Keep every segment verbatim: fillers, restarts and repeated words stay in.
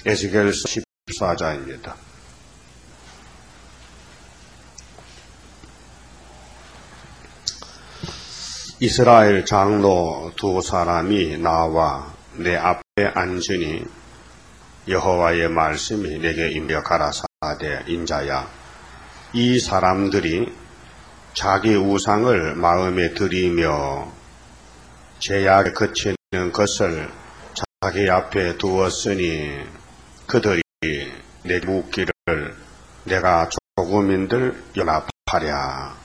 에스겔 십사 장입니다. 이스라엘 장로 두 사람이 나와 내 앞에 앉으니 여호와의 말씀이 내게 임하여 가라사대 인자야 이 사람들이 자기 우상을 마음에 들이며 제약에 그치는 것을 자기 앞에 두었으니 그들이 내 묻기를 내가 조금인들 연합하랴.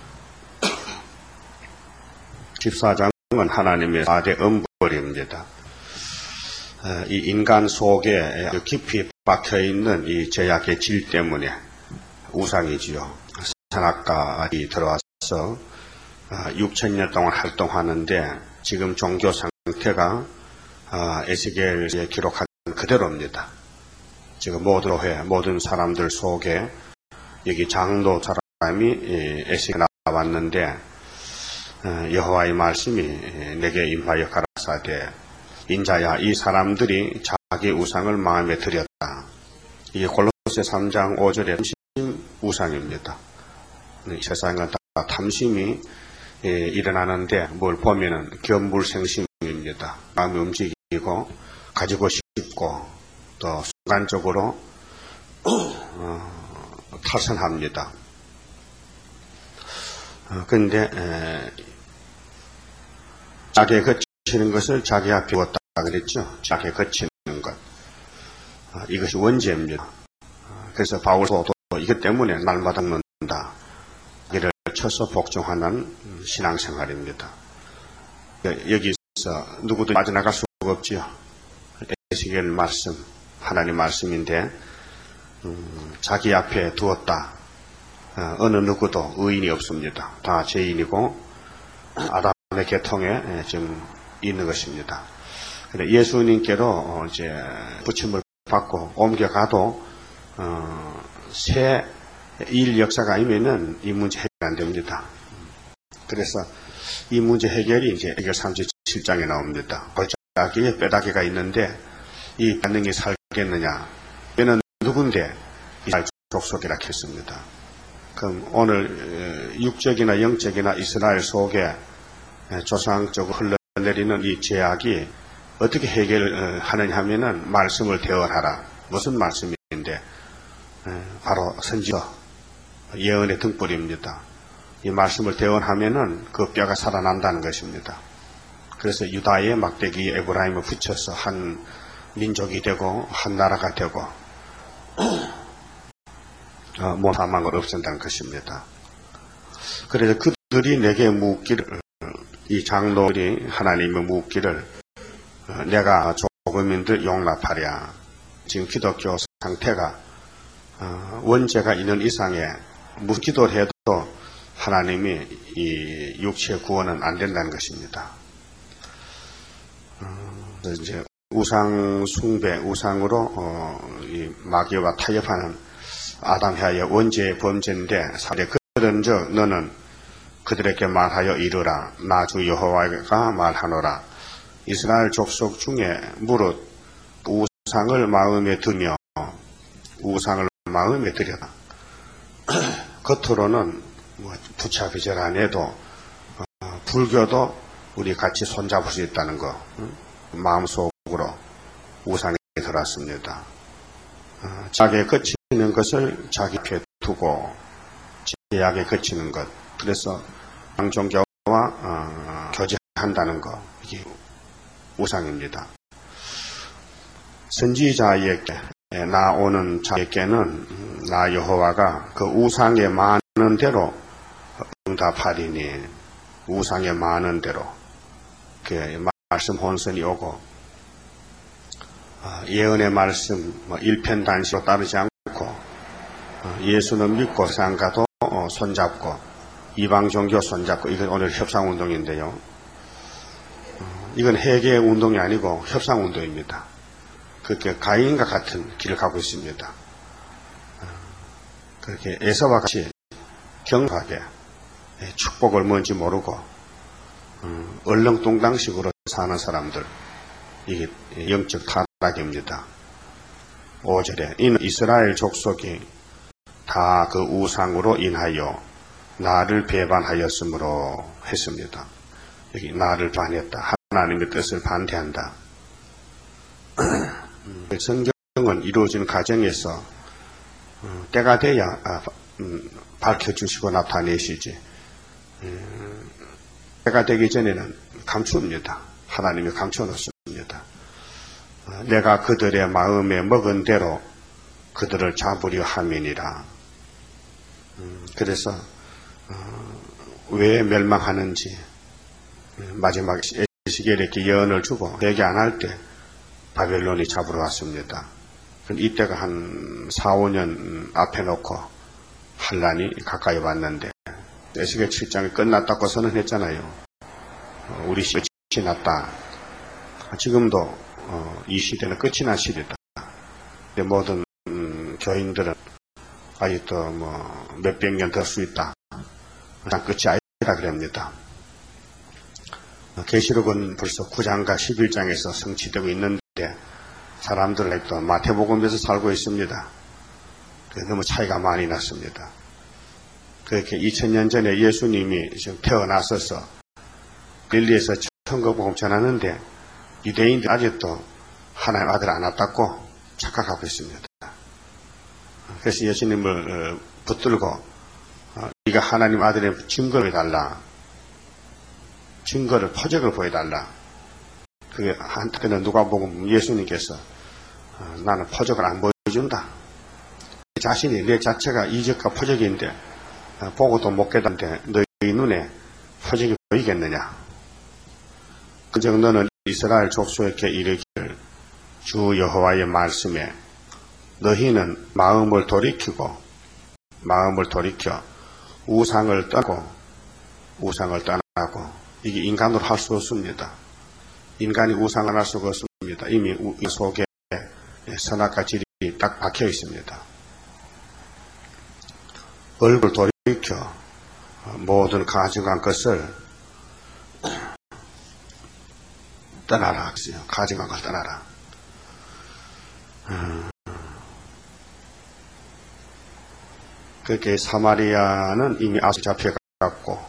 십사 장은 하나님의 사 대 엄벌입니다. 이 인간 속에 깊이 박혀있는 이 제약의 질 때문에 우상이지요. 선악과이 들어와서 육천 년 동안 활동하는데 지금 종교 상태가 에스겔에 기록한 그대로입니다. 지금 모든 회, 모든 사람들 속에 여기 장로 사람이 에스겔에 나왔는데 여호와의 말씀이 내게 임하여 가라사대 인자야 이 사람들이 자기 우상을 마음에 들였다. 이게 골로새 삼 장 오 절의 탐심 우상입니다. 세상은 다 탐심이 일어나는데 뭘 보면은 견물생심입니다. 마음이 움직이고 가지고 싶고 또 순간적으로 어, 탈선합니다. 그런데 어, 자기에 거치는 것을 자기 앞에 두었다 그랬죠. 자기에 거치는 것. 어, 이것이 원죄입니다. 어, 그래서 바울도 이것 때문에 날마다 먹는다. 이를 쳐서 복종하는 신앙생활입니다. 여기서 누구도 빠져나갈 수가 없지요. 에스겔 말씀, 하나님 말씀인데 음, 자기 앞에 두었다. 어, 어느 누구도 의인이 없습니다. 다 죄인이고 아담의 계통에 지금 있는 것입니다. 예수님께로 이제 부침을 받고 옮겨가도 어, 새 일 역사가 아니면은 이 문제 해결 안 됩니다. 그래서 이 문제 해결이 이제 에스겔 삼십칠 장에 나옵니다. 골짜기에 뼈다귀가 있는데 이 반응이 살겠느냐? 얘는 누군데 이스라엘 족속이라 했습니다. 그럼 오늘 육적이나 영적이나 이스라엘 속에 조상적으로 흘러내리는 이 죄악이 어떻게 해결하느냐 하면은 말씀을 대언하라. 무슨 말씀인데? 바로 선지서 예언의 등불입니다. 이 말씀을 대언하면은 그 뼈가 살아난다는 것입니다. 그래서 유다의 막대기 에브라임을 붙여서 한 민족이 되고 한 나라가 되고 어, 못 사망을 없앤다는 것입니다. 그래서 그들이 내게 묻기를 이 장로들이 하나님의 묻기를 어, 내가 조금인들 용납하랴. 지금 기독교 상태가 어, 원죄가 있는 이상에 무슨 기도를 해도 하나님이 이 육체의 구원은 안 된다는 것입니다. 어, 이제 우상 숭배, 우상으로 어, 이 마귀와 타협하는 아담하의 원죄의 범죄인데 사례 그런즉 너는 그들에게 말하여 이르라. 나 주 여호와가 말하노라. 이스라엘 족속 중에 무릇 우상을 마음에 두며 우상을 마음에 들여라. 겉으로는 뭐 부차비절 안 해도 어, 불교도 우리 같이 손잡을 수 있다는 거 응? 마음속으로 우상에 들었습니다. 어, 자기에 거치는 것을 자기 앞에 두고 제약에 거치는 것. 그래서 양종교와 어, 교제한다는 거. 이게 우상입니다. 선지자에게 나오는 자에게는 나 여호와가 그 우상에 많은 대로 응답하리니 우상에 많은 대로 그 말씀 혼선이 오고 예언의 말씀 일편단시로 따르지 않고 예수는 믿고 상가도 손잡고 이방 종교 손잡고 이건 오늘 협상운동인데요. 이건 회개 운동이 아니고 협상운동입니다. 그렇게 가인과 같은 길을 가고 있습니다. 그렇게 에서와 같이 경하게 축복을 뭔지 모르고 얼렁뚱땅식으로 사는 사람들, 이게 영적 타락입니다. 오 절에 이는 이스라엘 족속이 다 그 우상으로 인하여 나를 배반하였으므로 했습니다. 여기 나를 반했다. 하나님의 뜻을 반대한다. 성경은 이루어지는 과정에서 때가 돼야 밝혀주시고 나타내시지, 때가 되기 전에는 감춥니다. 하나님이 감춰놓습니다. 내가 그들의 마음에 먹은 대로 그들을 잡으려 함이니라. 그래서 왜 멸망하는지 마지막 에스겔에 이렇게 예언을 주고 회개 안 할 때 바벨론이 잡으러 왔습니다. 이때가 한 사, 오 년 앞에 놓고 환란이 가까이 왔는데 에스겔 칠 장이 끝났다고 선언했잖아요. 우리 시대 끝이 났다. 지금도 이 시대는 끝이 난 시대다. 모든 음, 교인들은 아직도 뭐 몇백 년 더 수 있다. 끝이 아니다 그럽니다. 계시록은 벌써 구 장과 십일 장에서 성취되고 있는데 사람들은 또 마태복음에서 살고 있습니다. 너무 차이가 많이 났습니다. 그렇게 이천 년 전에 예수님이 지금 태어나셔서 갈릴리에서 천국복음 전하는데 유대인들이 아직도 하나님 아들 안 왔다고 착각하고 있습니다. 그래서 예수님을 붙들고 네가 하나님 아들의 증거를 보여달라. 증거를, 표적을 보여달라. 그게 한때는 누가 보고 예수님께서 나는 표적을 안 보여준다. 내 자신이, 내 자체가 이적과 표적인데 보고도 못 깨닫는데 너희 눈에 표적이 보이겠느냐. 그 정도는 이스라엘 족속에게 이르기를 주 여호와의 말씀에 너희는 마음을 돌이키고 마음을 돌이켜 우상을 떠나고 우상을 떠나고 이게 인간으로 할 수 없습니다. 인간이 우상을 할 수가 없습니다. 이미 이 속에 선악과 질이 딱 박혀 있습니다. 얼굴 돌이켜 모든 가증한 것을 떠나라. 가증한 걸 떠나라. 음. 그렇게 사마리아는 이미 아수 잡혀갔고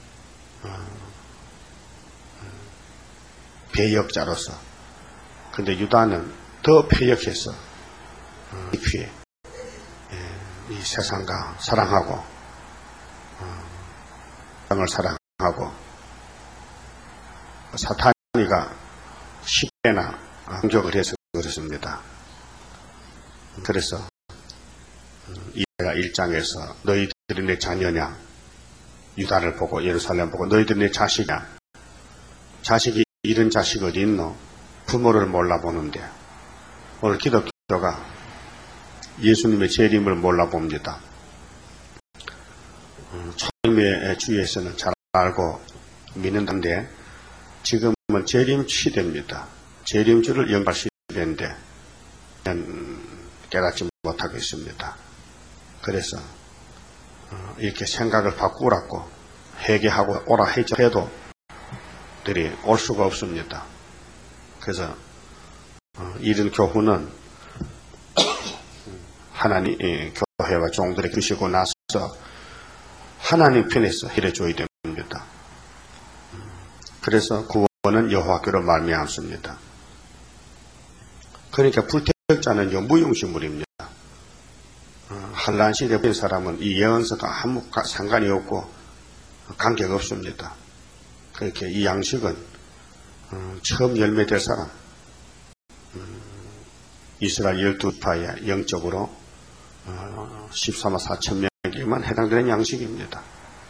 배역자로서, 근데 유다는 더 패역해서 깊이 이 세상과 사랑하고 땅을 사랑하고 사탄이가 십 배나 공격을 해서 그렇습니다. 그래서 이사야 일 장에서 너희들이 내 자녀냐, 유다를 보고 예루살렘 보고 너희들이 내 자식이냐, 자식이 이런 자식 어디 있노? 부모를 몰라보는데 오늘 기독교가 예수님의 재림을 몰라봅니다. 처음에 주위에서는 잘 알고 믿는다는데 지금은 재림 시대입니다. 재림주를 영할 시대인데 깨닫지 못하고 있습니다. 그래서 이렇게 생각을 바꾸라고 회개하고 오라 해도 들이 올 수가 없습니다. 그래서 이런 교훈은 하나님 교회와 종들에게 주시고 나서 하나님 편에서 해줘야 됩니다. 그래서 구원은 여호와께로 말미암습니다. 그러니까 불태역자는요 무용시물입니다. 한란 시대에 본 사람은 이 예언서가 아무 상관이 없고 관계가 없습니다. 그렇게 이 양식은 처음 열매될 사람, 이스라엘 열두 지파에 영적으로 십삼만 사천 명에게만 해당되는 양식입니다.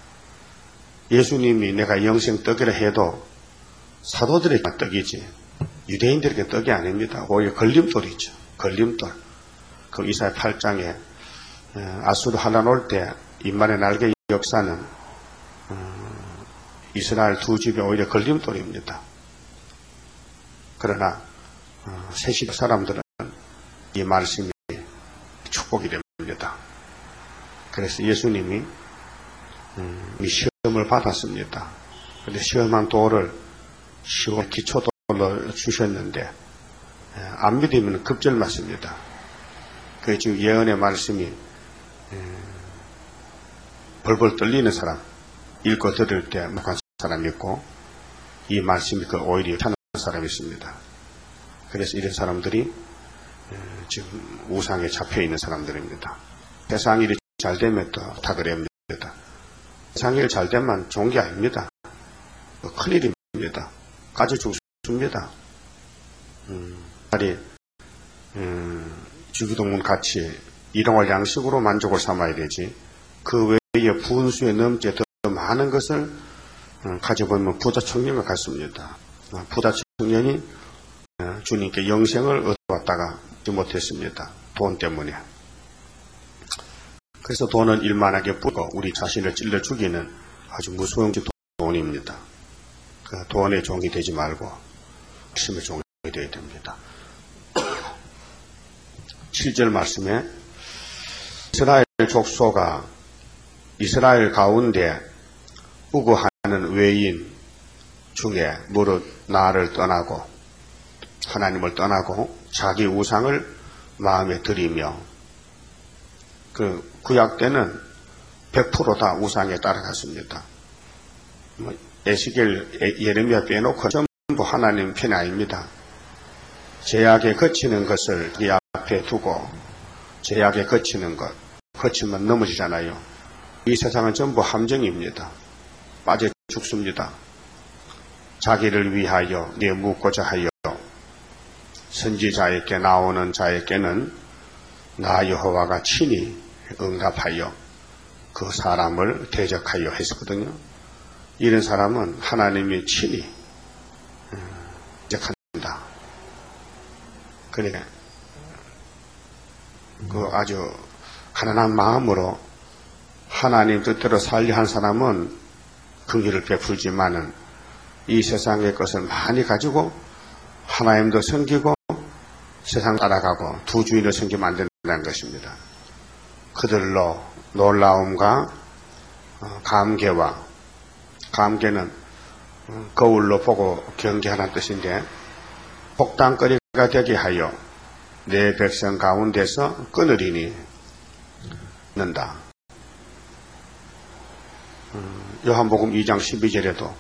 예수님이 내가 영생 떡이라 해도 사도들에게 떡이지 유대인들에게 떡이 아닙니다. 오히려 걸림돌이죠. 걸림돌. 그 이사야 팔 장에 아수르 환란 올 때 인만의 날개 역사는 이스라엘 두 집에 오히려 걸림돌입니다. 그러나 새 시대 사람들은 이 말씀이 축복이 됩니다. 그래서 예수님이 이 시험을 받았습니다. 그런데 시험한 돌을 시원 기초돌로 주셨는데 안 믿으면 급절 맞습니다. 그 지금 예언의 말씀이 벌벌 떨리는 사람, 읽고 들을 때 목한 사람이 있고, 이 말씀이 그 오히려 하는 사람이 있습니다. 그래서 이런 사람들이 지금 우상에 잡혀 있는 사람들입니다. 세상 일이 잘 되면 또 다 그럽니다. 세상 일 잘 되면 좋은 게 아닙니다. 큰일입니다. 가져 죽습니다. 음, 음, 주기도문 같이 일용할 양식으로 만족을 삼아야 되지, 그 외에 분수에 넘지 더 많은 것을 가져보면 부자 청년과 같습니다. 부자 청년이 주님께 영생을 얻어왔다가 못했습니다. 돈 때문에. 그래서 돈은 일만하게 뿌고 우리 자신을 찔러 죽이는 아주 무서운 돈입니다. 그 돈의 종이 되지 말고 말씀의 종이 되어야 됩니다. 칠 절 말씀에 이스라엘 족속아 이스라엘 가운데 우고하는 외인 중에 무릇 나를 떠나고 하나님을 떠나고 자기 우상을 마음에 들이며, 그 구약 때는 백 퍼센트 다 우상에 따라갔습니다. 에스겔, 예레미야 빼놓고 전부 하나님 편이 아닙니다. 제약에 거치는 것을 이 앞에 두고 제약에 거치는 것, 거치면 넘어지잖아요. 이 세상은 전부 함정입니다. 빠져 죽습니다. 자기를 위하여 내 묻고자 하여 선지자에게 나오는 자에게는 나 여호와가 친히 응답하여 그 사람을 대적하여 했었거든요. 이런 사람은 하나님이 친히 대적한다. 그러니까 그 아주 가난한 마음으로 하나님 뜻대로 살려 한 사람은 긍휼을 베풀지만은 이 세상의 것을 많이 가지고 하나님도 섬기고 세상 따라가고 두 주인을 섬기면 안 된다는 것입니다. 그들로 놀라움과 감개와, 감개는 거울로 보고 경계하는 뜻인데, 복당거리가 되게 하여 내 백성 가운데서 끊으리니 는다. 요한복음 이 장 십이 절에도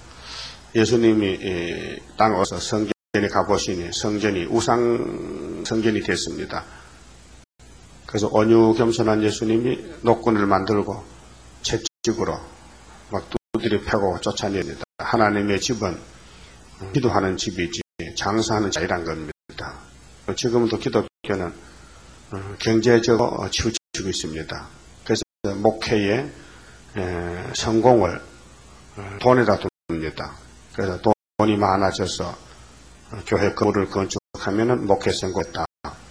예수님이 땅에서 성전에 가보시니 성전이 우상 성전이 됐습니다. 그래서 온유 겸손한 예수님이 노끈을 만들고 채찍으로 막 두드려 패고 쫓아냅니다. 하나님의 집은 기도하는 집이지 장사하는 자이란 겁니다. 지금도 기독교는 경제적으로 치우치고 있습니다. 그래서 목회의 성공을 돈에다 둡니다. 그래서 돈이 많아져서 교회 건물을 건축하면은 목회 성공했다.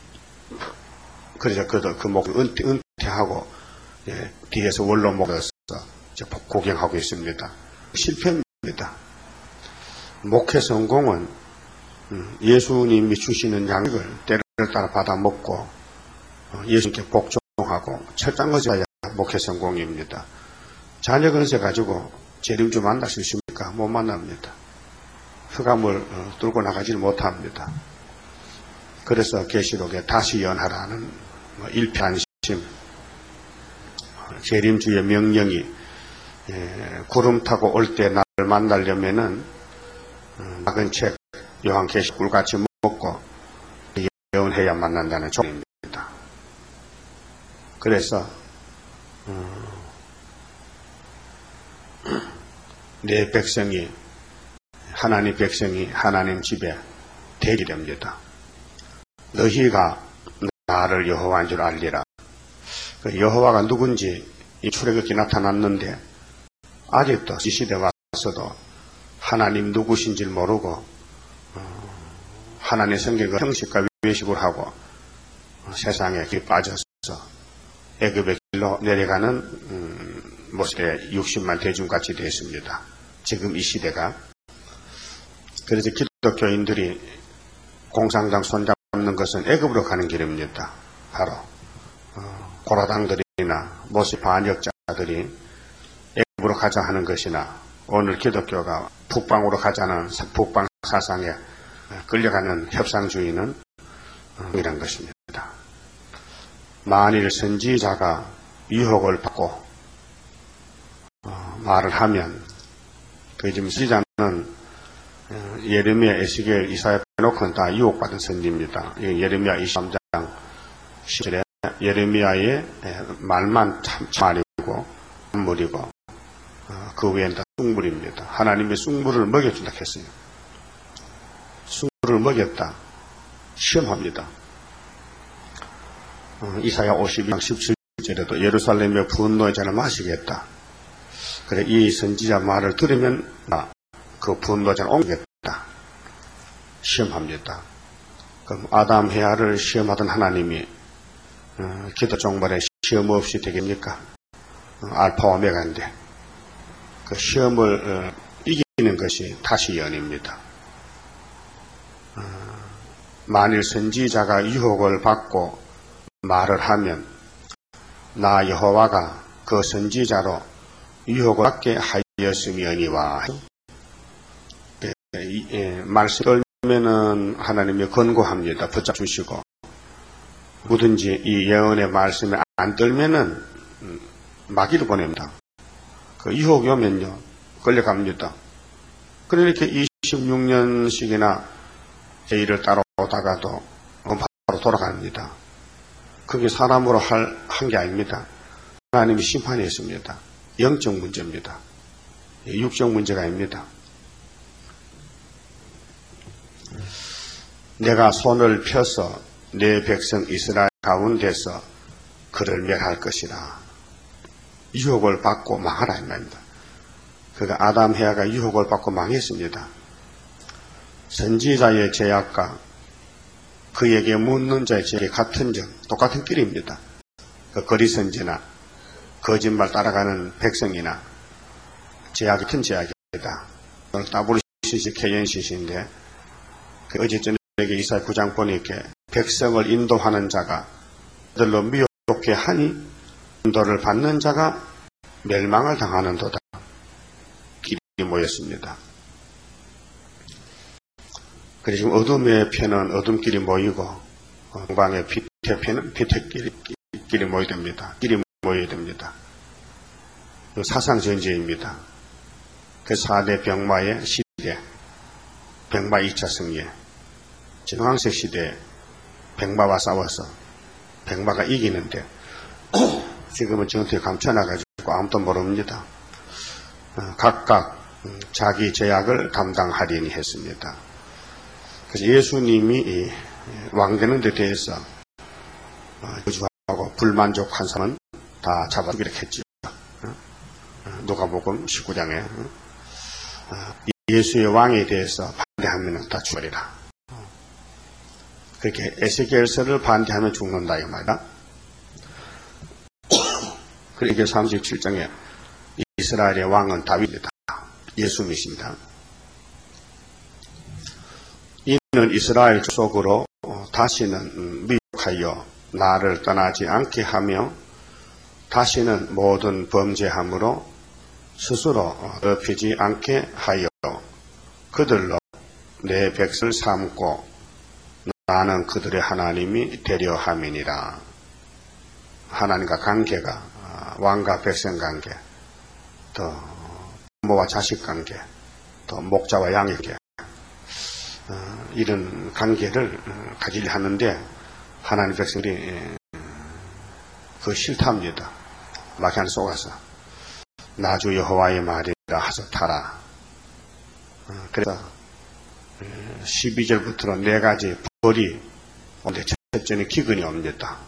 그래서 그, 그 목, 은퇴, 은퇴하고, 예, 뒤에서 원로 목에서 구경하고 있습니다. 실패입니다. 목회 성공은, 음, 예수님이 주시는 양식을 때를 따라 받아 먹고, 어, 예수님께 복종하고, 철장 거져야 목회 성공입니다. 자녀 건세 가지고 재림주 만날 수 있습니까? 못 만납니다. 흑암을 어, 뚫고 나가지를 못합니다. 그래서 계시록에 다시 연하라는 일편심, 재림주의 명령이 구름 타고 올 때 나를 만나려면은 작은 책 요한계시록 같이 먹고 예언해야 만난다는 조건입니다. 그래서 내 백성이, 하나님 백성이 하나님 집에 대기 됩니다. 너희가 나를 여호와인 줄 알리라. 그 여호와가 누군지 이 출애굽기 나타났는데 아직도 이 시대 와서도 하나님 누구신지 모르고 하나님의 성경과 형식과 외식을 하고 세상에 빠져서 애굽의 길로 내려가는 음, 모습의 육십만 대중같이 되었습니다. 지금 이 시대가. 그래서 기독교인들이 공산당 손잡는 것은 애굽으로 가는 길입니다. 바로 어, 고라당들이나 모세 반역자들이 애굽으로 가자 하는 것이나 오늘 기독교가 북방으로 가자는 북방 사상에 끌려가는 협상주의는 어, 이런 것입니다. 만일 선지자가 유혹을 받고 어, 말을 하면, 그 지금 선지자는 어, 예레미야, 에스겔, 이사야 빼놓고는 다 유혹받은 선지입니다. 예레미야 이십삼 장 십 절에 예레미야의 말만 참 말이고 물이고 어, 그 외에는 다 쑥물입니다. 하나님의 쑥물을 먹여준다 했어요. 쑥물을 먹였다. 시험합니다. 어, 이사야 오십이 장 십칠 절에도 예루살렘의 분노의 잔을 마시겠다. 그래, 이 선지자 말을 들으면 나 그 분노의 잔을 옮기겠다. 시험합니다. 그럼 아담 헤아를 시험하던 하나님이 어, 기도 종말에 시험 없이 되겠습니까? 어, 알파와 오메가인데 그 시험을 어, 이기는 것이 다시 연입니다. 어, 만일 선지자가 유혹을 받고 말을 하면 나 여호와가 그 선지자로 유혹을 받게 하였으며니와. 예, 예, 말씀 떨면은 하나님이 권고합니다. 붙잡주시고, 뭐든지 이 예언의 말씀에 안 떨면은 마귀를 보냅니다. 그 유혹이 오면요 끌려갑니다. 그러니까 이십육 년씩이나 제의를 따라오다가도 바로 돌아갑니다. 그게 사람으로 할, 한 게 아닙니다. 하나님이 심판이 있습니다. 영적 문제입니다. 육적 문제가 아닙니다. 내가 손을 펴서 내 백성 이스라엘 가운데서 그를 멸할 것이라. 유혹을 받고 망하라 이 말입니다. 그러니까 아담 헤아가 유혹을 받고 망했습니다. 선지자의 죄악과 그에게 묻는 자의 죄악이 같은 점, 똑같은 길입니다. 그 거리선지나 거짓말 따라가는 백성이나 죄악이 같은 죄악이다. 오늘 더블유씨씨 케이엔씨씨인데 그 어제 저녁에 이사야 구 장 보니까 백성을 인도하는 자가 그들로 미혹해 하니 인도를 받는 자가 멸망을 당하는도다. 길이 모였습니다. 그래서 지금 어둠의 편은 어둠길이 모이고 공방의 빛의 편은 빛의 길이, 길이 모여야 됩니다. 길이 모여야 됩니다. 사상전제입니다. 그 사 대 병마의 시대, 병마 이 차 승리, 진황색 시대에 병마와 싸워서 병마가 이기는데 지금은 전투에 감춰놔가지고 아무도 모릅니다. 각각 자기 죄악을 담당하리니 했습니다. 그래서 예수님이 왕되는 데 대해서 저주하고 불만족한 사람은 다 잡아 죽이라 했죠. 누가복음 십구 장에 예수의 왕에 대해서 반대하면 다 죽으리라. 그렇게 에스겔서를 반대하면 죽는다 이 말이다. 그리고 삼십칠 장에 이스라엘의 왕은 다윗이다. 예수님이십니다. 이는 이스라엘 족속으로 다시는 미혹하여 나를 떠나지 않게 하며 다시는 모든 범죄함으로 스스로 덮이지 않게 하여 그들로 내 백성을 삼고 나는 그들의 하나님이 되려 함이니라. 하나님과 관계가 왕과 백성 관계, 또 부모와 자식 관계, 또 목자와 양의 관계, 이런 관계를 가지려 하는데 하나님 백성들이 그 싫답니다. 마귀한테 속아서 나주 여호와의 말이라 하셨다라. 그래서 십이 절부터는 네 가지 벌이 오는데 첫째는 기근이 옵니다.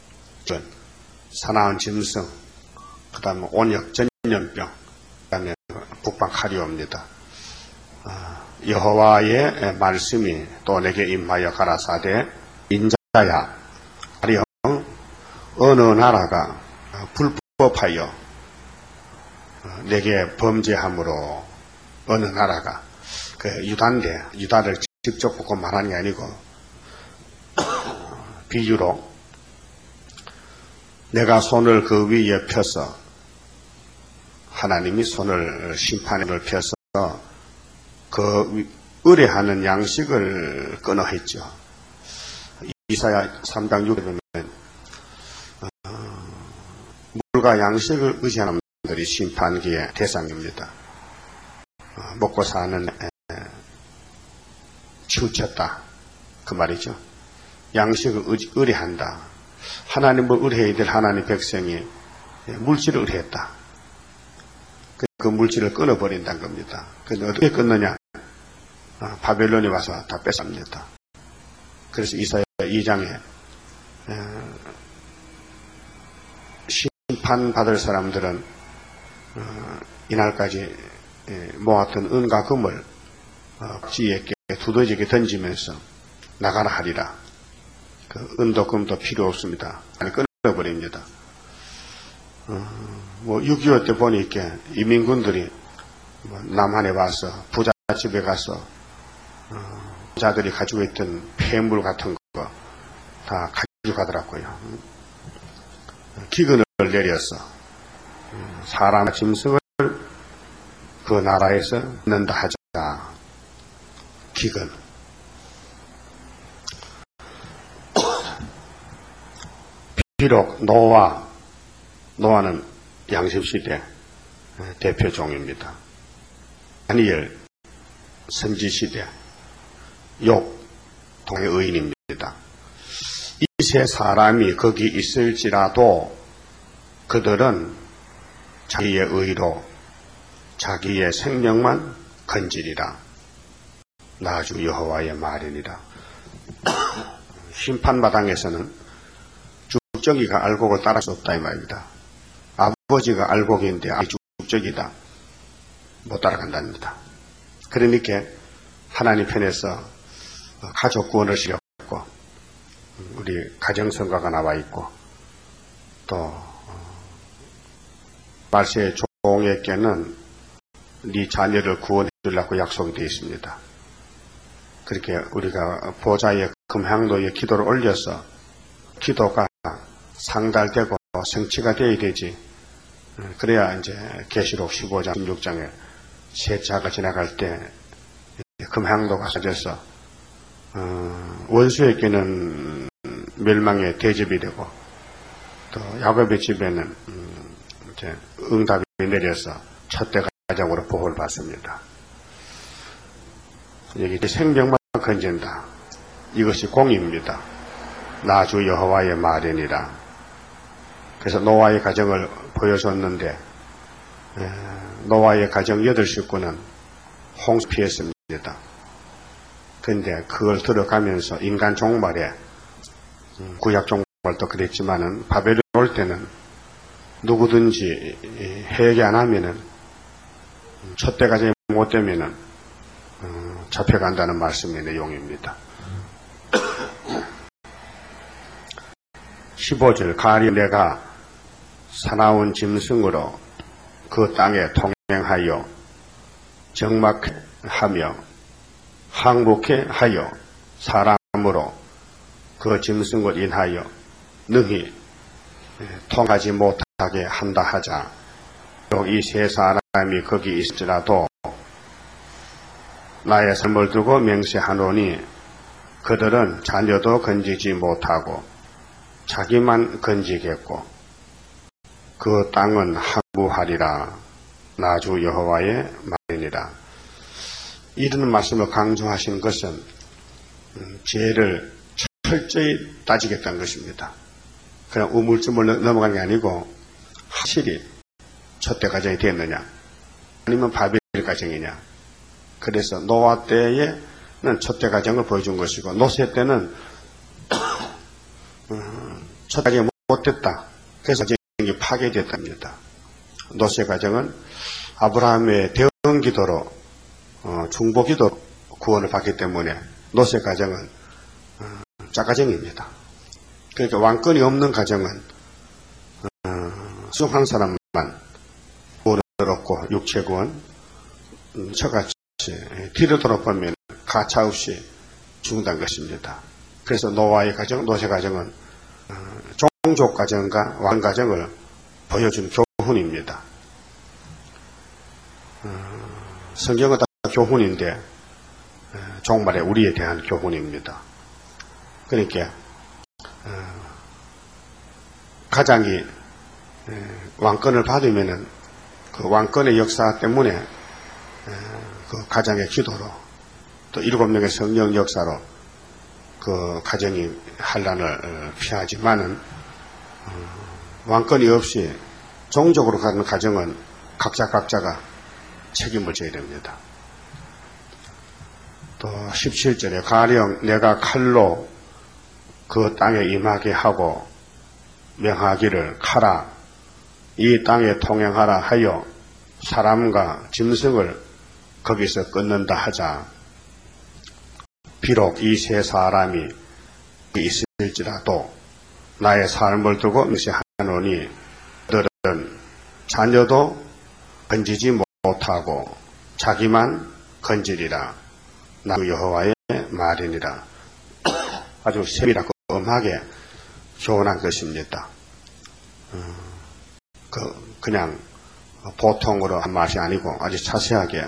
사나운 짐승, 그 다음에 온역 전염병, 그 다음에 북방칼이 옵니다. 여호와의 말씀이 또 내게 임하여 가라사대 인자야 가령 어느 나라가 불법하여 내게 범죄함으로 어느 나라가 그 유다인데 유다를 직접 보고 말하는 게 아니고 비유로 내가 손을 그 위에 펴서 하나님이 손을 심판을 펴서 그 의뢰하는 양식을 끊어 했죠. 이사야 삼 장 육 절에 보면 물과 양식을 의지하는 사람들이 심판기의 대상입니다. 어, 먹고 사는 에, 치우쳤다 그 말이죠. 양식을 의, 의뢰한다. 하나님을 의뢰해야 될 하나님 백성이 물질을 의뢰했다. 그, 그 물질을 끊어버린다는 겁니다. 그런데 어떻게 끊느냐? 어, 바벨론이 와서 다 뺏습니다. 그래서 이사야 이 장에 에, 심판받을 사람들은 어, 이날까지 에, 모았던 은과 금을 어, 지에게 두더지게 던지면서 나가라 하리라. 그 은도 금도 필요 없습니다. 아니 끊어버립니다. 어, 뭐 육이오 때 보니까 이민군들이 뭐 남한에 와서 부잣집에 가서 어, 부자들이 가지고 있던 폐물 같은 거 다 가져가더라고요. 기근을 내려서 사람 짐승을 그 나라에서 넣는다 하자. 기근. 비록 노아, 노아는 양심시대 대표 종입니다. 다니엘 선지시대, 욥 동의 의인입니다. 이 세 사람이 거기 있을지라도 그들은 자기의 의로 자기의 생명만 건지리라. 나주 여호와의 말이니라. 심판마당에서는 죽적이가 알곡을 따를 수 없다 이 말입니다. 아버지가 알곡인데 아이 죽적이다. 못 따라간답니다. 그러니까 하나님 편에서 가족 구원을 시켰고 우리 가정성가가 나와 있고 또 말세의 종에게는 네 자녀를 구원해 주려고 약속이 되어 있습니다. 그렇게 우리가 보좌의 금향로에 기도를 올려서 기도가 상달되고 성취가 되어야 되지. 그래야 이제 계시록 십오 장, 십육 장에 세차가 지나갈 때 금향로가 사져서 어, 원수에게는 멸망의 대접이 되고 또 야곱의 집에는 음, 이제 응답이 내려서 첫대 가정으로 보호를 받습니다. 여기 생명만 건진다. 이것이 공입니다. 나주 여호와의 말이니라. 그래서 노아의 가정을 보여줬는데 에, 노아의 가정 여덟 식구는 홍수 피했습니다. 그런데 그걸 들어가면서 인간 종말에 음, 구약 종말도 그랬지만은 바벨론 올 때는 누구든지 회개 안 하면은 첫대 가정이 못 되면은 음, 잡혀간다는 말씀의 내용입니다. 십오 절 가리 내가 사나운 짐승으로 그 땅에 통행하여 정막하며 항복해 하여 사람으로 그 짐승을 인하여 능히 통하지 못하게 한다 하자. 이 세 사람이 거기 있을지라도 나의 삶을 두고 맹세하노니 그들은 자녀도 건지지 못하고 자기만 건지겠고 그 땅은 항무하리라. 나주 여호와의 말이니라. 이런 말씀을 강조하신 것은 죄를 철저히 따지겠다는 것입니다. 그냥 우물쭈물 넘어가는 게 아니고 확실히 첫대 가정이 됐느냐 아니면 바벨 가정이냐. 그래서 노아 때에는 첫대 가정을 보여준 것이고 노세 때는 첫대 가정이 못됐다. 그래서 가정이 파괴됐답니다. 노세 가정은 아브라함의 대응 기도로 어, 중보 기도로 구원을 받기 때문에 노세 가정은 어, 짝가정입니다. 그러니까 왕권이 없는 가정은 어, 수한 사람만 구원을 얻고 육체 구원 음, 저같이 뒤를 돌아보면 가차없이 죽는다는 것입니다. 그래서 노아의 가정, 노세 가정은 어, 종족 가정과 왕 가정을 보여준 교훈입니다. 어, 성경은 다 교훈인데 종말에 우리에 대한 교훈입니다. 그러니까 가장이 왕권을 받으면은 그 왕권의 역사 때문에 그 가정의 기도로 또 일곱 명의 성령 역사로 그 가정이 환란을 피하지만은 왕권이 없이 종족으로 가는 가정은 각자 각자가 책임을 져야 됩니다. 또 십칠 절에 가령 내가 칼로 그 땅에 임하게 하고 명하기를 가라 이 땅에 통행하라 하여 사람과 짐승을 거기서 끊는다 하자. 비록 이 세 사람이 있을지라도 나의 삶을 두고 맹세하노니 그들은 자녀도 건지지 못하고 자기만 건지리라. 나 여호와의 말이니라. 아주 세밀하고 엄하게 조언한 것입니다. 음, 그 그냥 보통으로 한 말이 아니고 아주 자세하게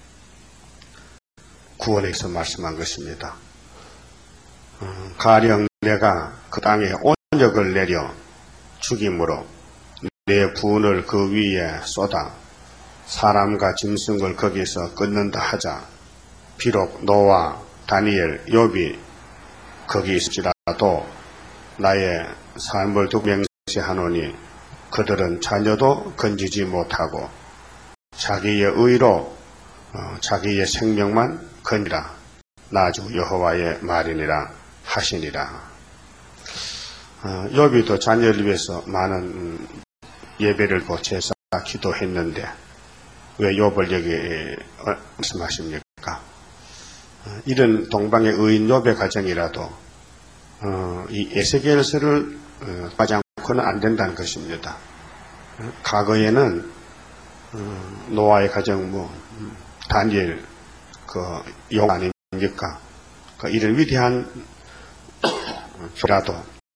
구원에서 말씀한 것입니다. 음, 가령 내가 그 땅에 온역을 내려 죽임으로 내 분을 그 위에 쏟아 사람과 짐승을 거기서 끊는다 하자. 비록 노아, 다니엘, 욥이 거기 있을지라도 나의 삶을 두고 맹세하노니 그들은 자녀도 건지지 못하고 자기의 의로 어, 자기의 생명만 건지라. 나 주 여호와의 말이니라 하시니라. 어, 욥이도 자녀를 위해서 많은 음, 예배를 고 제사 기도했는데 왜 욥을 여기 어, 말씀하십니까? 어, 이런 동방의 의인 욥의 가정이라도 어, 이 에스겔서를 어, 하지 않고는 안 된다는 것입니다. 어, 과거에는 어, 노아의 가정, 뭐 음, 다니엘, 그 욥 아닙니까? 그 이런 위대한 조라도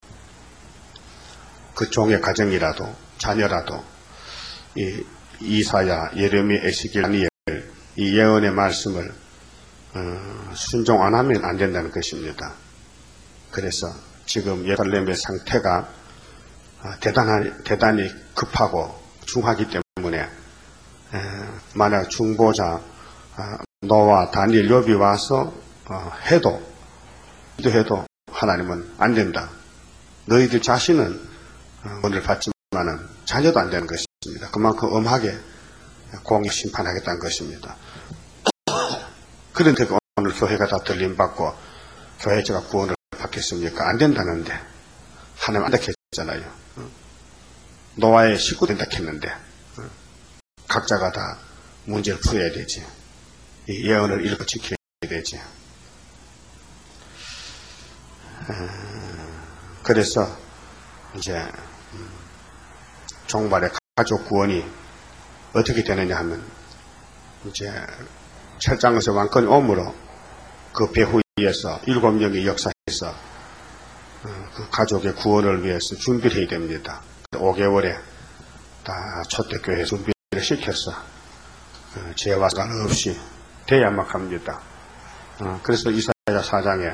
그 종의 가정이라도 자녀라도 이 이사야, 예레미, 에스겔, 다니엘 이 예언의 말씀을 어, 순종 안 하면 안 된다는 것입니다. 그래서 지금 예루살렘의 상태가 대단한, 대단히 급하고 중하기 때문에 에, 만약 중보자 아, 노아, 다니엘, 욥이 와서 어, 해도 기도해도 하나님은 안 된다. 너희들 자신은 어, 오늘 받지만은 자녀도 안 되는 것입니다. 그만큼 엄하게 공의 심판하겠다는 것입니다. 그런데 오늘 교회가 다 들림받고 교회자가 구원을 받겠습니까? 안 된다는데 하나님 안 된다 했잖아요. 노아의 식구 된다 했는데 각자가 다 문제를 풀어야 되지. 이 예언을 읽고 지켜야 되지. 그래서 이제 종말의 가족 구원이 어떻게 되느냐 하면 이제 철장에서 왕권이 오므로 그 배후에서 일곱 명이 역사해서 그 가족의 구원을 위해서 준비를 해야 됩니다. 오 개월에 다 초대교회 준비를 시켜서 죄와 상관없이 돼야만 합니다. 그래서 이사야 사 장에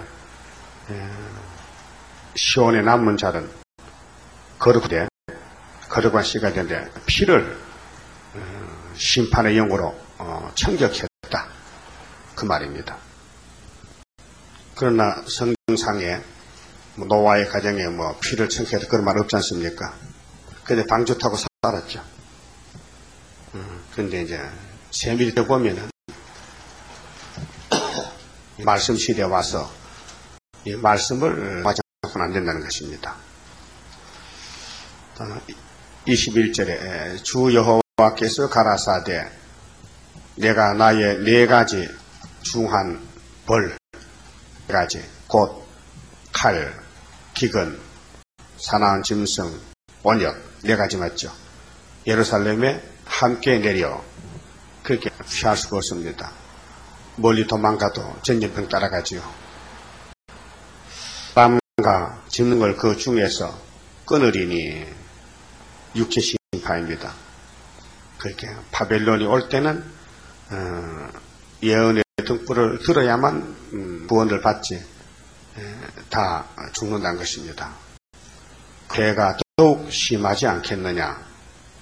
시온에 남은 자는 거룩되 거룩한 씨가 되는데 피를 심판의 영으로 청격했다. 그 말입니다. 그러나 성경상에 노아의 가정에 뭐 피를 청격했다 그런 말 없지 않습니까? 근데 방주 타고 살았죠. 그런데 이제 세밀히 보면은 말씀 시대에 와서 이 말씀을 하지 않고는 안 된다는 것입니다. 이십일 절에 주 여호와께서 가라사대 내가 나의 네 가지 중한 벌, 네 가지 곧 칼, 기근, 사나운 짐승, 온역 네 가지 맞죠. 예루살렘에 함께 내려 그렇게 피할 수가 없습니다. 멀리 도망가도 전염병 따라가지요. 사람과 짐승을 그 중에서 끊으리니 육체 심판입니다. 그렇게 바벨론이 올 때는 어, 예언의 등불을 들어야만 음, 구원을 받지 에, 다 죽는다는 것입니다. 그애가 더욱 심하지 않겠느냐.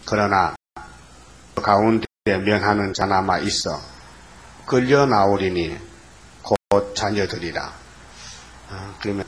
그러나 그 가운데 면하는 자나마 있어 끌려 나오리니 곧 자녀들이라. 어, 그러면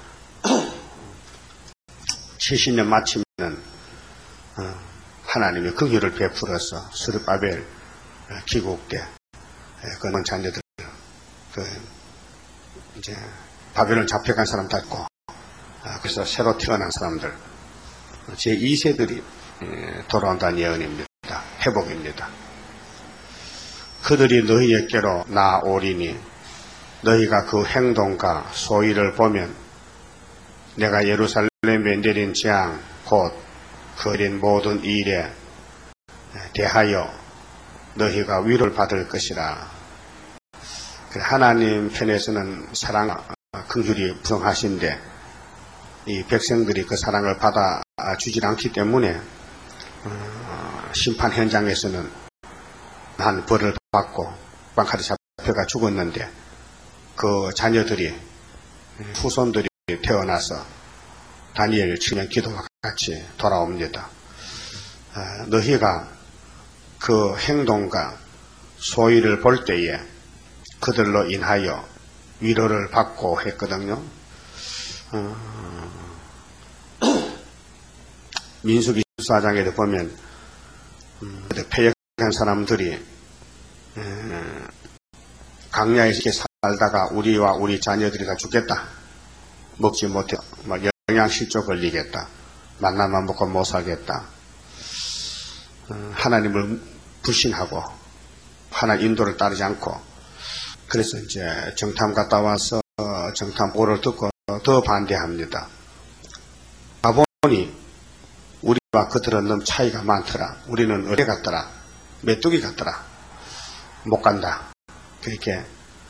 칠십 년 마치면은 어, 하나님의 긍휼을 베풀어서 스룹바벨 귀국 때 그런 자녀들 그 이제 바벨론 잡혀간 사람 다 있고 어, 그래서 새로 태어난 사람들 제이 세들이 돌아온다는 예언입니다. 회복입니다. 그들이 너희에게로 나오리니 너희가 그 행동과 소위를 보면 내가 예루살렘에 내린 재앙 곧 그린 모든 일에 대하여 너희가 위로를 받을 것이라. 하나님 편에서는 사랑, 긍휼이 부성하신데 이 백성들이 그 사랑을 받아주지 않기 때문에 심판 현장에서는 한 벌을 받고 빵칼에 잡혀가 죽었는데 그 자녀들이 후손들이 태어나서 다니엘 칠 년 기도와 같이 돌아옵니다. 너희가 그 행동과 소위를 볼 때에 그들로 인하여 위로를 받고 했거든요. 민수기 십사 장에도 보면 패역한 사람들이 강야에 이렇게 살다가 우리와 우리 자녀들이 다 죽겠다. 먹지 못해 영양실조 걸리겠다. 만나만 먹고 못 살겠다. 하나님을 불신하고 하나님 인도를 따르지 않고 그래서 이제 정탐 갔다 와서 정탐 보고를 듣고 더 반대합니다. 가보니 우리와 그들은 너무 차이가 많더라. 우리는 어뢰 같더라. 메뚜기 같더라. 못 간다. 그렇게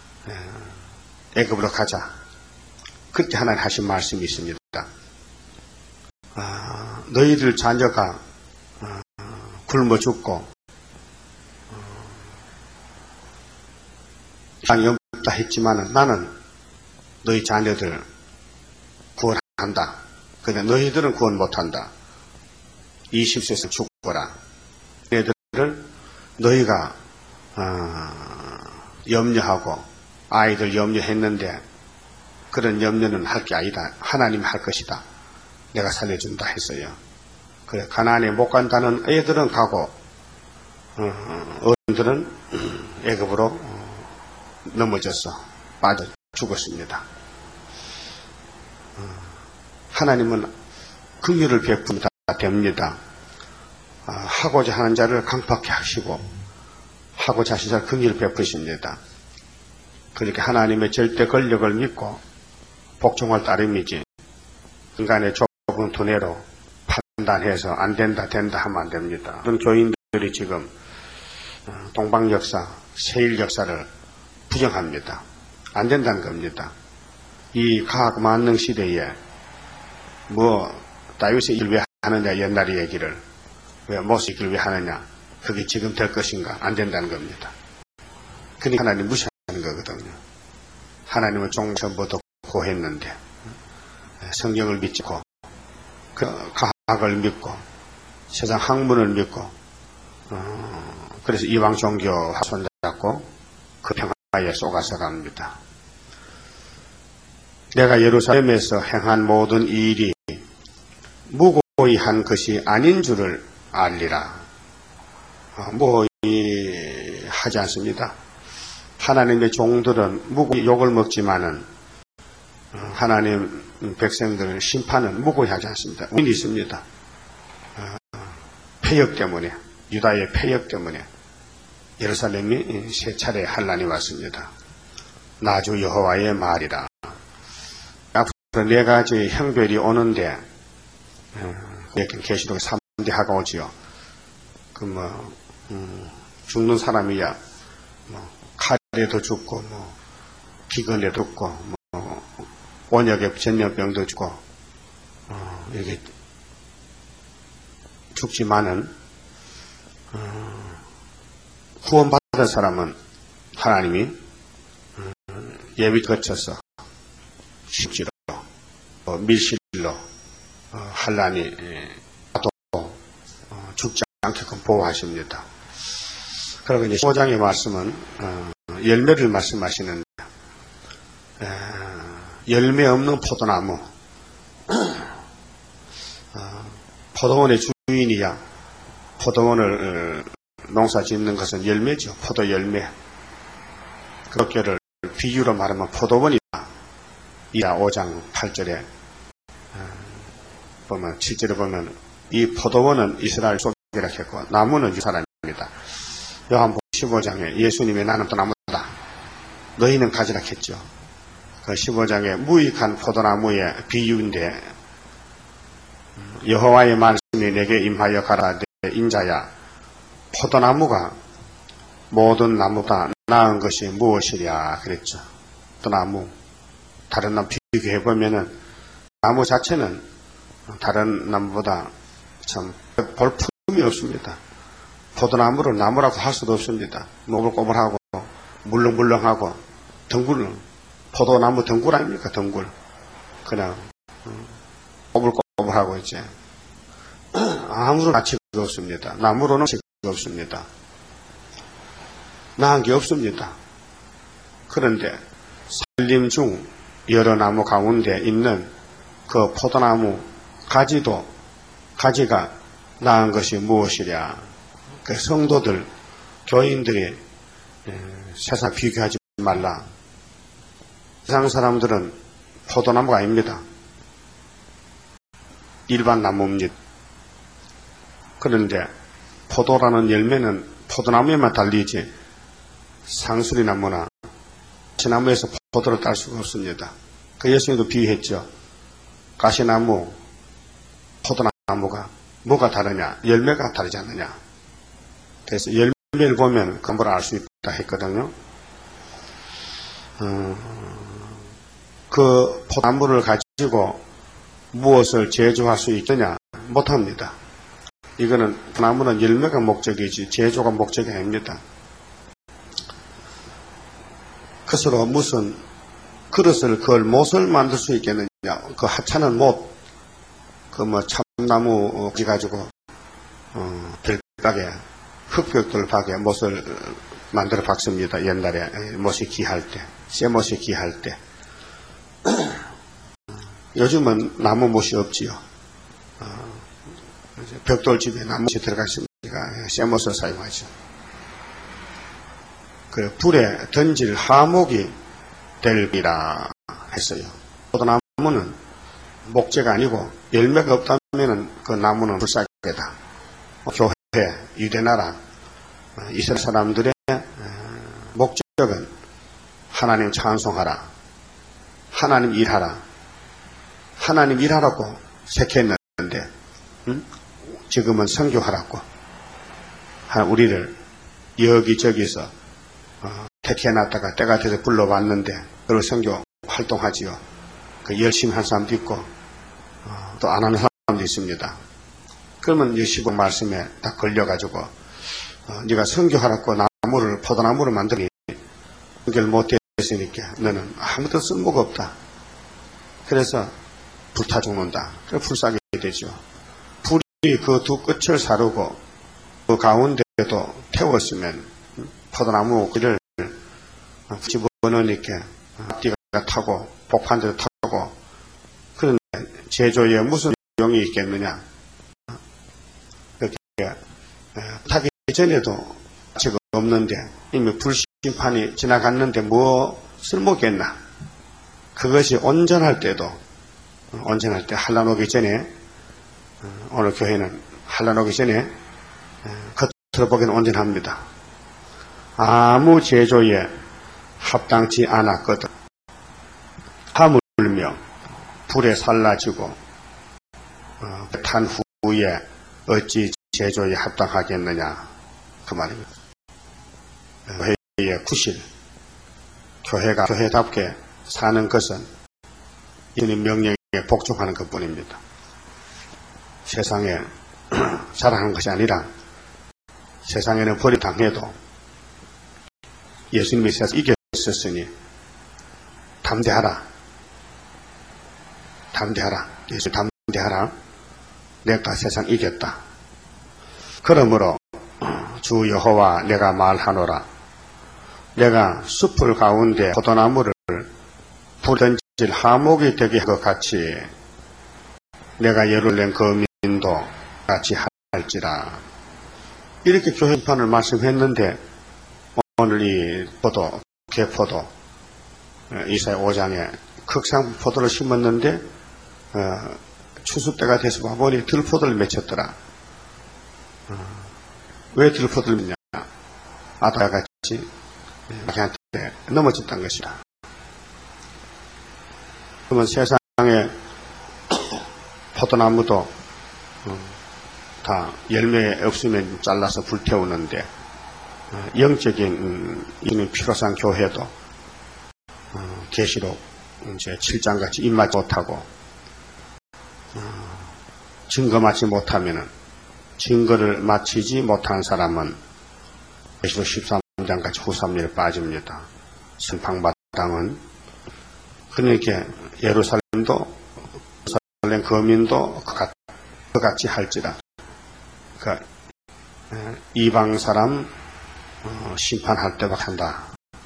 애굽으로 가자. 그때 하나님 하신 말씀이 있습니다. 아, 너희들 자녀가 어, 굶어 죽고 땅이 없다 했지만은 나는 너희 자녀들 구원한다. 근데 너희들은 구원 못한다. 이십 세에서 죽어라. 너희들을 너희가 어, 염려하고 아이들 염려했는데 그런 염려는 할 게 아니다. 하나님이 할 것이다. 내가 살려준다 했어요. 그래 가나안에 못 간다는 애들은 가고 어, 어른들은 애굽으로 넘어져서 빠져 죽었습니다. 하나님은 긍휼을 베푼다 됩니다. 하고자 하는 자를 강팍해 하시고 하고자 하신 자를 긍휼을 베푸십니다. 그렇게 하나님의 절대 권력을 믿고 복종할 따름이지 인간의 좁은 두뇌로 판단해서 안 된다 된다 하면 안 됩니다. 그런 교인들이 지금 동방 역사, 세일 역사를 부정합니다. 안 된다는 겁니다. 이 과학 만능 시대에 뭐 다윗의 일 왜 하느냐 옛날의 얘기를 왜 모세 길 왜 하느냐 그게 지금 될 것인가 안 된다는 겁니다. 그러니까 하나님 무시하는 거거든요. 하나님은 종전부터 고했는데 성경을 믿지 않고 그 과학을 믿고 세상 학문을 믿고 어, 그래서 이방 종교 손잡고 그 평화에 쏘가서 갑니다. 내가 예루살렘에서 행한 모든 일이 무고히 한 것이 아닌 줄을 알리라. 어, 무고히 하지 않습니다. 하나님의 종들은 무고히 욕을 먹지만은 어, 하나님 백성들 심판은 무고히 하지 않습니다. 원인이 있습니다. 어, 폐역 때문에 유다의 폐역 때문에 예루살렘이 세 차례 환란이 왔습니다. 나주 여호와의 말이라. 앞으로 네 가지 형별이 오는데 이렇게 계시록 삼 대 하가 오지요. 그 뭐 음, 죽는 사람이야 뭐 칼에도 죽고 뭐 기근에도 죽고 뭐 원역에 전염병도 죽고 어, 이렇게 죽지만은 어, 구원받은 사람은 하나님이 어, 예비 거쳐서 십지로 어, 밀실로 어, 환란이 또 어, 죽지 않게끔 보호하십니다. 그리고 이제 십오 장의 말씀은 어, 열매를 말씀하시는데 에, 열매 없는 포도나무 어, 포도원의 주인이야 포도원을 어, 농사 짓는 것은 열매죠. 포도 열매. 그렇게를 비유로 말하면 포도원이다. 이하 오 장 팔 절에 어, 보면 칠 절에 보면 이 포도원은 이스라엘 속이라 했고 나무는 유사람입니다. 요한복음 십오 장에 예수님이 나는 또 나무다. 너희는 가지라 했죠. 그 십오 장에 무익한 포도나무의 비유인데 여호와의 말씀이 내게 임하여 가라되 인자야 포도나무가 모든 나무보다 나은 것이 무엇이랴 그랬죠. 포도나무 다른 나무 비교해 보면은 나무 자체는 다른 나무보다 참 볼품이 없습니다. 포도나무를 나무라고 할 수도 없습니다. 꼬불꼬불하고 물렁물렁하고 덩굴 포도나무 덩굴 아닙니까? 덩굴 그냥 꼬불꼬불하고 이제 아무런 가치가 없습니다. 나무로는 가치가 없습니다. 나은 게 없습니다. 그런데 산림 중 여러 나무 가운데 있는 그 포도나무 가지도 가지가 나은 것이 무엇이랴. 그 성도들 교인들이 세상 비교하지 말라. 세상 사람들은 포도나무가 아닙니다. 일반 나무입니다. 그런데 포도라는 열매는 포도나무에만 달리지 상수리 나무나 가시나무에서 포도를 딸 수가 없습니다. 그 예수님도 비유했죠. 가시나무, 포도나무가 뭐가 다르냐? 열매가 다르지 않느냐? 그래서 열매를 보면 그걸 알 수 있다 했거든요. 어, 그 포도나무를 가지고 무엇을 제조할 수 있느냐? 못합니다. 이거는 포도나무는 열매가 목적이지 제조가 목적이 아닙니다. 그것으로 무슨 그릇을 그걸 못을 만들 수 있겠느냐? 그 하찮은 못, 그 뭐 참나무 어, 가지고 어, 별박에 흙벽돌 박에 못을 만들어 박습니다. 옛날에 못이 귀할 때, 쇠못이 귀할 때. 요즘은 나무 못이 없지요. 어, 벽돌집에 나무못이 들어가 있으니까 쇠못을 사용하죠. 그 불에 던질 하목이 될이라 했어요. 포도나무는 목재가 아니고 열매가 없다면 그 나무는 불사계다. 교회, 유대나라, 이스라엘 사람들의 목적은 하나님 찬송하라, 하나님 일하라, 하나님 일하라고 색했는데 응? 지금은 선교하라고 우리를 여기저기서 어, 택해놨다가 때가 돼서 불러왔는데 그걸 선교 활동하지요. 그 열심히 한 사람도 있고 어, 또 안 하는 사람도 있습니다. 그러면 이 십오 말씀에 딱 걸려가지고 어, 네가 선교하라고 나무를 포도나무를 만드니 연결 못했으니까 너는 아무것도 쓸모가 없다. 그래서 불타 죽는다. 그래서 불사게 되죠. 불이 그 두 끝을 사르고 그 가운데도 태웠으면 포도나무 그를 집어넣으니까 앞뒤가 타고 복판대로 타고 그런데 제조에 무슨 용이 있겠느냐. 그렇게 타기 전에도 가치가 없는데 이미 불심판이 지나갔는데 뭐 쓸모겠나. 그것이 온전할 때도 온전할 때 한란 오기 전에 오늘 교회는 한란 오기 전에 겉으로 보기에는 온전합니다. 아무 제조에 합당치 않았거든. 하물며 불에 살라지고 어, 탄 후에 어찌 제조에 합당하겠느냐 그 말입니다. 교회의 구실, 교회가 교회답게 사는 것은 주님 명령에 복종하는 것뿐입니다. 세상에 자랑하는 것이 아니라 세상에는 버림당해도 예수님이 세상 이겼었으니 담대하라. 담대하라. 예수 담대하라. 내가 세상 이겼다. 그러므로 주 여호와 내가 말하노라. 내가 숲을 가운데 포도나무를 불 던질 하목이 되게 한 것 같이 내가 예루살렘 거민도 같이 할지라. 이렇게 교회 심판을 말씀했는데 오늘 이 포도, 개포도 이사야 오 장에 극상 포도를 심었는데 어, 추수 때가 돼서 와보니 들포도를 맺혔더라. 어, 왜 들포도를 맺냐? 아다와 같이 자기한테 넘어졌다는 것이다. 그러면 세상에 포도나무도 어, 다 열매 없으면 잘라서 불태우는데 어, 영적인 음, 필요상 교회도 어, 계시록 이제 칠 장같이 입맞지 못하고 어, 증거 맞지 못하면은 증거를 마치지 못한 사람은 계시록 십삼 장같이 후삼리에 빠집니다. 선팡마당은 그러니까 예루살렘도 예루살렘 거민도 그같이 할지라. 그러니까 이방 사람 어, 심판할 때도 한다.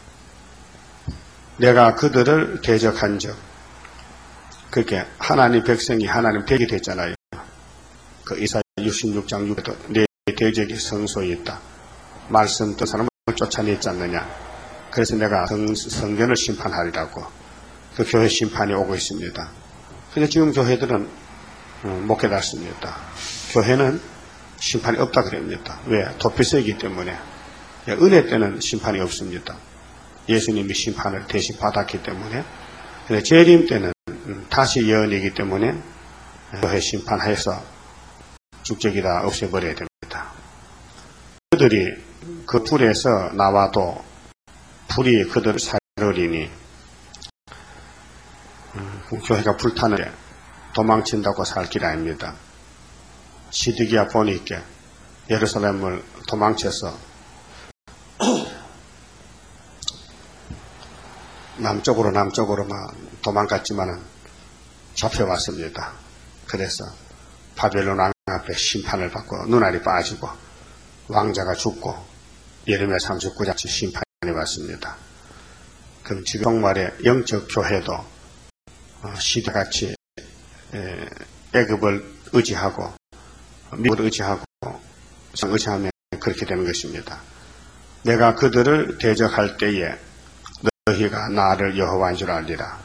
내가 그들을 대적한 적, 그렇게 하나님 백성이 하나님 백이 됐잖아요. 그 이사야 육십육 장 육에도 내 대적이 성소에 있다. 말씀 듣는 사람을 쫓아냈지 않느냐. 그래서 내가 성, 성전을 심판하리라고. 그 교회 심판이 오고 있습니다. 근데 지금 교회들은 못 깨닫습니다. 교회는 심판이 없다 그럽니다. 왜? 도피세이기 때문에. 은혜 때는 심판이 없습니다. 예수님이 심판을 대신 받았기 때문에. 근데 재림 때는 다시 예언이기 때문에 교회 심판해서 죽적이 다 없애버려야 됩니다. 그들이 그 불에서 나와도 불이 그들을 사르리니 음, 교회가 불타는데 도망친다고 살 길 아닙니다. 시드기야 보니까 예루살렘을 도망쳐서 남쪽으로 남쪽으로만 도망갔지만은 잡혀왔습니다. 그래서 바벨론 왕 앞에 심판을 받고 눈알이 빠지고 왕자가 죽고 예레미야 삼십구 장치 심판이 왔습니다. 그럼 지금 정말의 영적 교회도 시대같이 애굽을 의지하고 미국을 의지하고 의지하면 그렇게 되는 것입니다. 내가 그들을 대적할 때에 너희가 나를 여호와인 줄 알리라.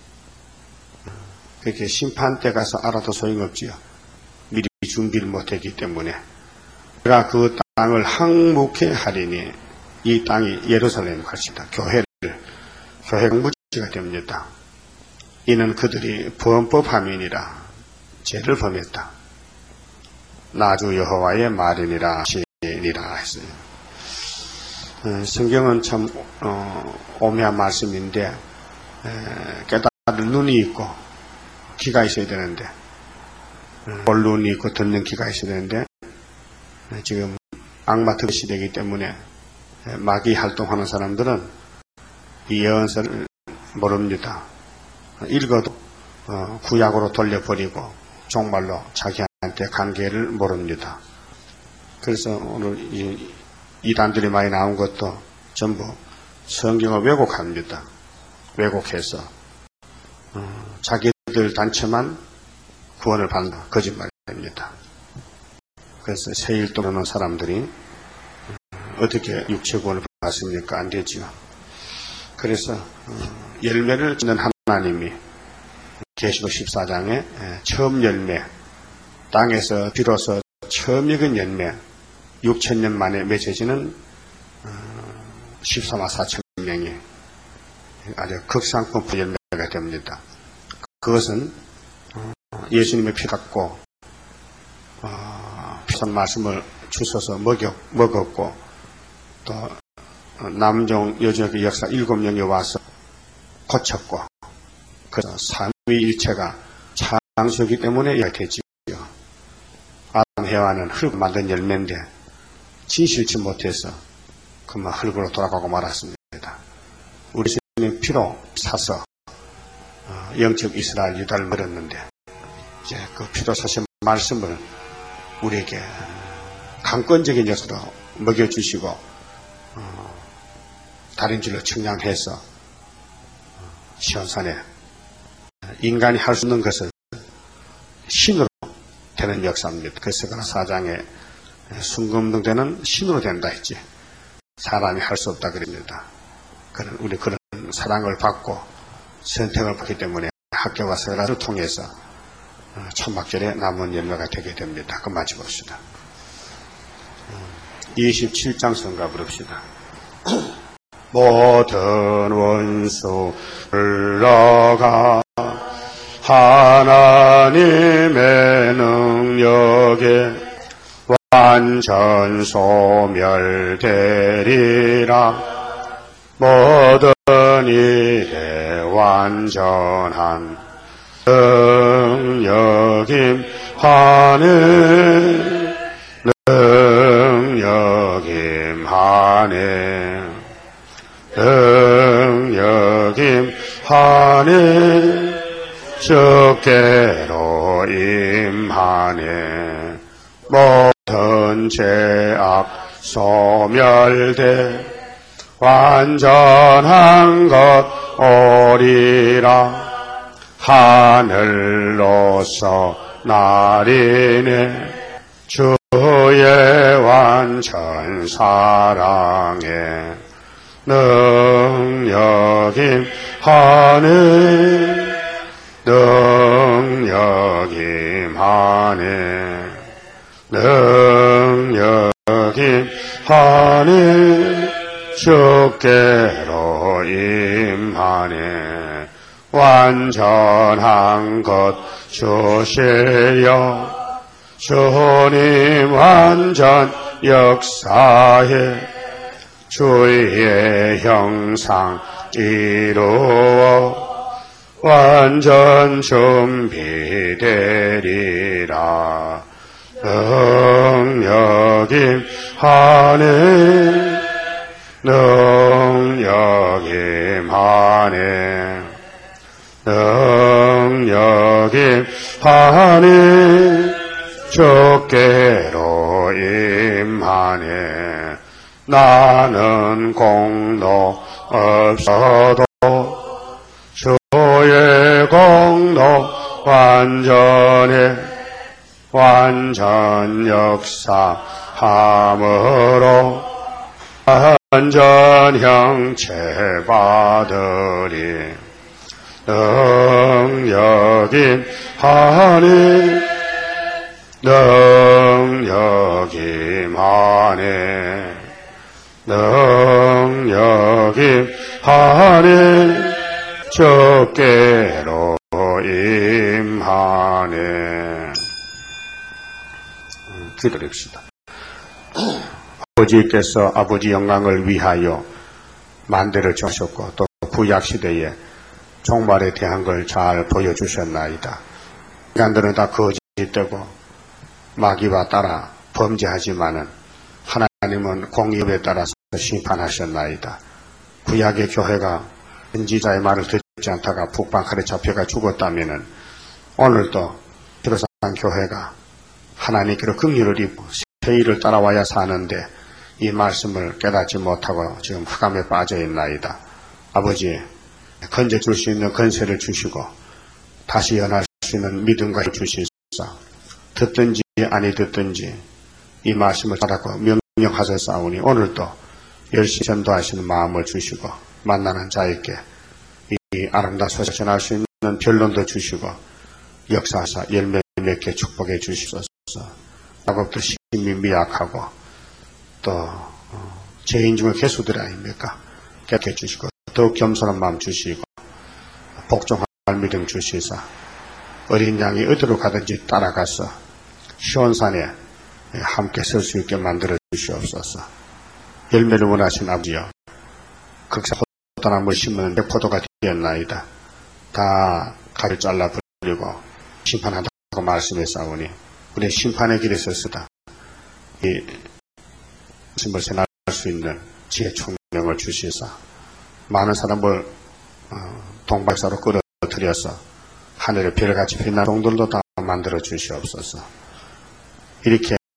그렇게 심판 때 가서 알아도 소용없지요. 미리 준비를 못했기 때문에. 내가 그 땅을 항목해 하리니 이 땅이 예루살렘 것이다. 교회를 교회 무지가 됩니다. 이는 그들이 범법함이니라. 죄를 범했다. 나주 여호와의 말이니라 시니라 했어요. 어, 성경은 참 어, 오묘한 말씀인데 에, 깨달을 눈이 있고 귀가 있어야 되는데 볼 눈이 있고 듣는 귀가 있어야 되는데 에, 지금 악마 특 시대이기 때문에 에, 마귀 활동하는 사람들은 이 예언서를 모릅니다. 읽어도 어, 구약으로 돌려버리고 정말로 자기한테 관계를 모릅니다. 그래서 오늘 이 이단들이 많이 나온 것도 전부 성경을 왜곡합니다. 왜곡해서 어, 자기들 단체만 구원을 받는다. 거짓말입니다. 그래서 세일도 오는 사람들이 어떻게 육체 구원을 받습니까? 안 되지요. 그래서 어, 열매를 짓는 하나님이 계시록 십사 장에 처음 열매, 땅에서 비로소 처음 익은 열매, 육천 년 만에 맺어지는 십삼만 사천 명이 아주 극상품 열매가 됩니다. 그것은 예수님의 피 갖고 피선 말씀을 주셔서 먹였, 먹었고 또 남종 여종의 역사 일곱 명이 와서 고쳤고 그래서 삼위일체가 창조이기 때문에 이렇게 되지요. 아담 해와는 흙 만든 열매인데 진실치 못해서 그만 흙으로 돌아가고 말았습니다. 우리 주님 피로 사서 영적 이스라엘 유다를 물었는데 이제 그 피로 사신 말씀을 우리에게 강권적인 녀석으로 먹여주시고 어, 달인질로 측량해서 어, 시온산에 인간이 할 수 있는 것을 신으로 되는 역사입니다. 그래서 그는 사장에 순금등되는 신으로 된다 했지. 사람이 할 수 없다 그럽니다. 그는 우리 그런 사랑을 받고 선택을 받기 때문에 학교와 설화를 통해서 천막절에 남은 열매가 되게 됩니다. 그럼 마치 봅시다. 이십칠 장 성가 부릅시다. 모든 원수 흘러가 하나님의 능력에 완전 소멸되리라. 모든 일에 완전한 능력임 하네. 능력임 하네. 능력임 하네. 주께로 임하네. 모든 죄악 소멸돼 완전한 것 오리라. 하늘로서 나리네. 주의 완전 사랑에 능력임 하네. 능력임 하네. 능력임 하네. 주께로 임하네. 완전한 것 주시려. 주님 완전 역사에 주의 형상 이루어 완전 준비되리라. 능력임 하네. 능력임 하네. 능력임 하네. 주께로 임하네. 나는 공로 없어도 주의 공로 완전해. 완전 역사함으로 완전 형체 받으리. 능력임 하네. 능력임 하네. 능력임 하네. 주께로 임하네. 기도합시다. 아버지께서 아버지 영광을 위하여 만대를 주셨고 또 구약시대에 종말에 대한 걸 잘 보여주셨나이다. 인간들은 다 거짓되고 마귀와 따라 범죄하지만은 하나님은 공의에 따라서 심판하셨나이다. 구약의 교회가 선지자의 말을 듣지 않다가 북방칼에 잡혀가 죽었다면은 오늘도 비로소 교회가 하나님께로 긍휼을 입고 세의를 따라와야 사는데 이 말씀을 깨닫지 못하고 지금 흑암에 빠져 있나이다. 아버지, 건져줄 수 있는 건세를 주시고 다시 연할 수 있는 믿음과 주시사 듣든지 아니 듣든지 이 말씀을 따라고 명령하셨사오니 오늘도 열심히 전도하시는 마음을 주시고 만나는 자에게 이 아름다운 소식 전할 수 있는 변론도 주시고 역사하사 열매 맺게 축복해 주시소서. 작업도 심히 미약하고 또 죄인 중의 개수들 아닙니까? 깨끗해 주시고 더욱 겸손한 마음 주시고 복종할 믿음 주시사 어린 양이 어디로 가든지 따라가서 시온산에 함께 설 수 있게 만들어 주시옵소서. 열매를 원하신 아버지여, 그렇게 포도나무를 심으면 포도가 되었나이다. 다 가를 잘라 버리고 심판한다고 말씀했사오니 우리 심판의 길에 서서다 이 말씀을 전할 수 있는 지혜 총명을 주시사 많은 사람을 동박사로 끌어들여서 하늘의 별같이 빛나는 종들도 다 만들어 주시옵소서. 이렇게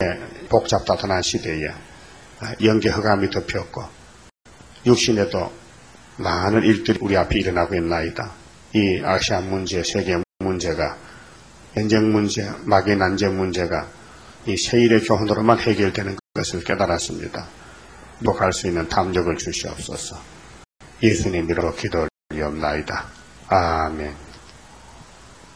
복잡다단한 시대에 영계 흑암이 덮였고 육신에도 많은 일들이 우리 앞에 일어나고 있나이다. 이 아시아 문제, 세계 문제가, 전쟁 문제, 마귀 난제 문제가 이 세일의 교훈으로만 해결되는 것을 깨달았습니다. 복할 수 있는 담력을 주시옵소서. 예수님 이름으로 기도를 드리옵나이다. 아멘.